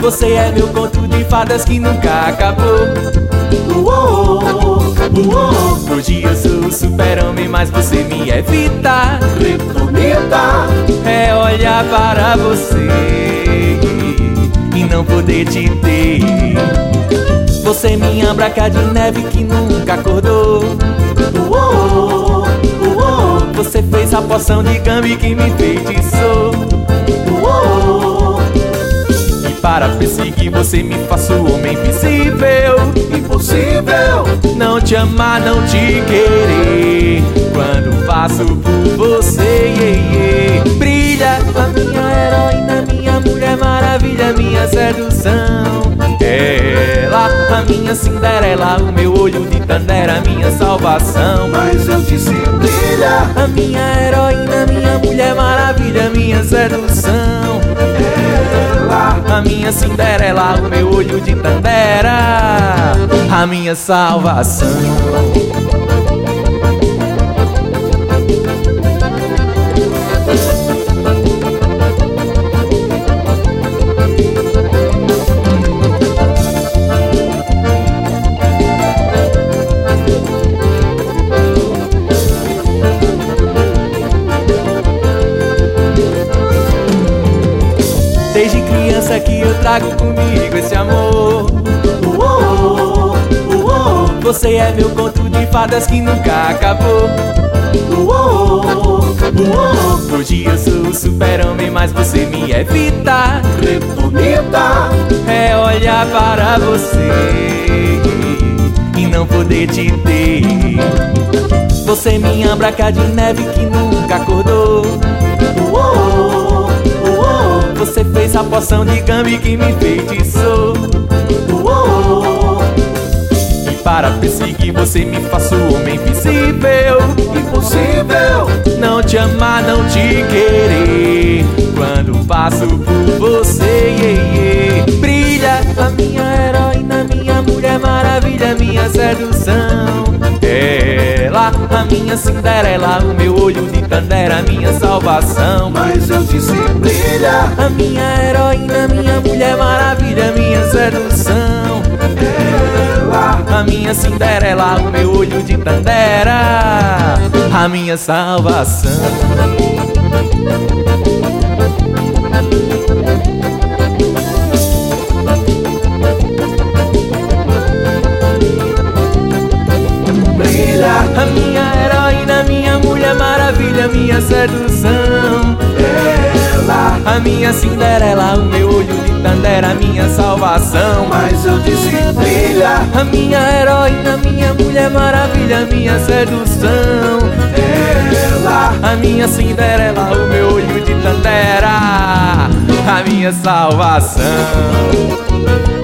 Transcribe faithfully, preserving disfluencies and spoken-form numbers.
Você é meu conto de fadas que nunca acabou. Uou, uou. Hoje eu sou o super-homem, mas você me evita. Kryptonita. É olhar para você e não poder te ter. Você é minha branca de neve que nunca acordou. Uou, uou. Você fez a poção de Gambi que me feitiçou. Uou. E para perseguir você me faço homem invisível. Impossível não te amar, não te querer. Quando passo por você, yeah, yeah. Brilha a minha heroína, minha mulher maravilha, minha sedução. Ela, a minha Cinderela, o meu olho de Tandera, minha salvação. Mas eu disse brilha. A minha heroína, minha mulher maravilha, minha sedução. Ela, a minha Cinderela, o meu olho de Tandera, a minha salvação. Desde criança que eu trago comigo esse amor. Uou, uou. Você é meu conto de fadas que nunca acabou. Uou, uou. Hoje eu sou o super-homem, mas você me evita. Kryptonita. É olhar para você e não poder te ter. Você é minha branca de neve que nunca acordou. Uou, uou. Você fez a poção de Gambi que me feitiçou. Uou. E para perseguir você me faço homem invisível. Impossível não te amar, não te querer. Quando passo por você, yeah, yeah. Brilha a minha heroína, minha mulher maravilha, minha sedução. Ela, a minha Cinderela, o meu olho de Tandera, minha salvação. Mas eu disse brilha. A minha heroína, minha mulher maravilha, minha sedução. Ela, a minha Cinderela, o meu olho de Tandera, a minha salvação. brilha. A minha heroína, minha mulher maravilha, minha sedução. Ela, a minha Cinderela, o meu olho de Tandera, minha salvação. mas eu disse brilha. A minha heroína, minha mulher maravilha, minha sedução. Ela, a minha Cinderela, o meu olho de Tandera, a minha salvação.